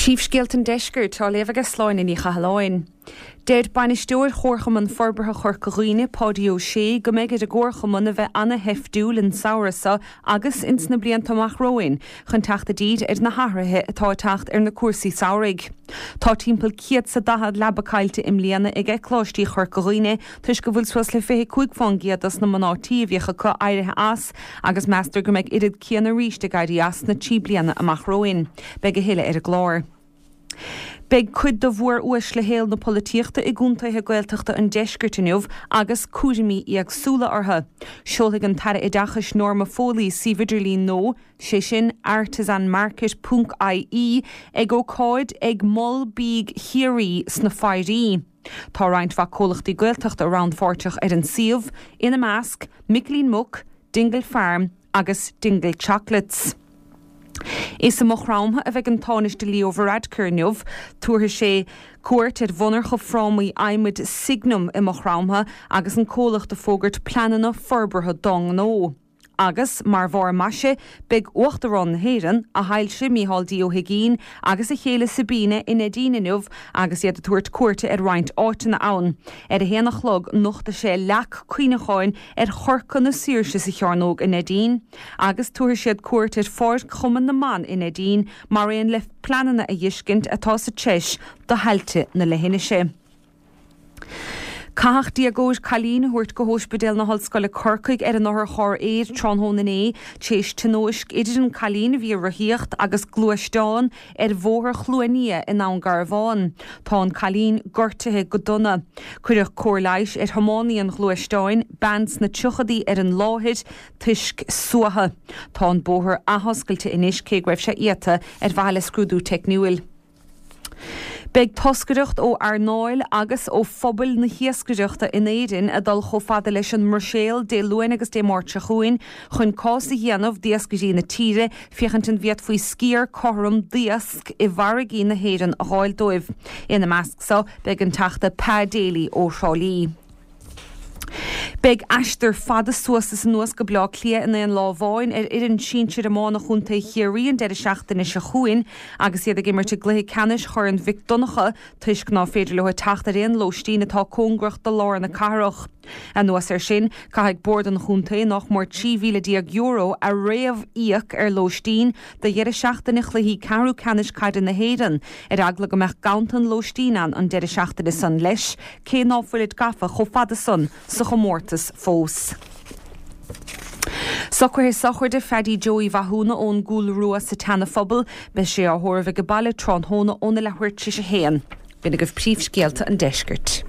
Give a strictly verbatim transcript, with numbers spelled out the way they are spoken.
Príomhscéalt an deisceart tá léamh agus sláin in ícha haláin. Déad banisteúir chórchaman forbartha chorcaghine pódio sé go méid a gcórchaman a bheith anna hefdúil in saorasa agus ins na blion tomach roin chun teachta díd ar na háirithe atá teacht ar na cuasaí saoraigh. Tá timpeall ciad sa dahad labacailte im líana ag ecláistí chorcaghine tuis go bhfuil suas le fé chuig fangiad as na manátíomhíocha chu airithe as agus meastar go méid irid cíanna ríiste gaiirí as na tí bliana amach roin, be go héile ar a glár. Beg cuid do bhuair uais le héal na polítíochta i gúntaithe gaeltachta an deisceartaniuh agus cuairimí ag súla ortha. Seoltaigh an tara i dachas Norma Foley Sividirlín nó, sé sin artisanmarket dot I E ag ó cáid ag moll bíg hiirí sna fairí. Tá roinnt bha cólachtaí gaeltachta around forteach ar an siomh, ina measc, Micklín Muck, Dingle Farm agus Dingle Chocolates. Is a mochrám a bheith an tánis de Leo Varadkirniuv, túrtha sé cuairt ar bhunar go frámaí aimid signum i mochrám agus an cólach de fógart planana forbartha dong nó. Agus, mar bhar maise, big uachtarán héirean a hailse míhaldí ó higín agus a chéile sabíne in edínineh agus iad a tuairt cuairte ar roinnt áitina ann. Ar a héanach log nuachta sé leach cuoinecháin ar chorca na siirse sa chearnóg in edín, agus tuair siad cuairt ar ford chuman na man in edín mar éon le planana a dhiiscint atá sa teis do heilte na lehinne sé. Caach diagóis Calín huirt go hóspedal na hallscoile Corcaig ar an áthar chóir éir tránhóna é, tééis tinóisc idir an Calín bhí rahíocht agus gluaisteáin ar bhóthar chluaní in an Garbháin. Tá an Calín gortathe go donna. Cuireadh cóirleis ar Thománaíon gluaisteáin, bands na tuchadaí ar an láthid tuisc suatha. Tá an bóthar athoscailte inis cé greibh sé iata ar bhaile scrúdú techniúil. Beg toscaireacht ó Arnáil agus ó phobal na hiascaireachta in éidirn a dul cho fada leis an marséal dé luin agus dé mórte chuin chun cás a dhéanamh diascaidí na tíre fichant an bhiad faoi scíar chom diasc i bharagí na héirean a gháil dóibh. Ina measc sa beg an teachta pádéalaí ó Seálaí. Beg eistar fada suasas an nuas go blá clia in an lábháin ar irin sínsir amána chunta chiaíon de seachtain is se chuin agus iad a gimmerte gluthe canis chur an Vic Donacha tuis gná féidir le teachta réon lóistín atá cóngracht do lá na carach. An nuas ar sin caigh bord an chunta nach mór trí mhíle euro a réamh íoc ar lóistín de dhear seachtain chluhí carú canis caiid na héirean ar agla go meach gaantan lóistínan an de seachtain is san leis cé náfuilid gafa cho fada san sa chomórtas fós. Sochir sochir de Freddy Joey Vahuna ón gúil rua sa tanna phobal be sé a thuirmh go baile tránthóna óna lehuiirte sé héan. Bina go príomhscéalta an deisceart.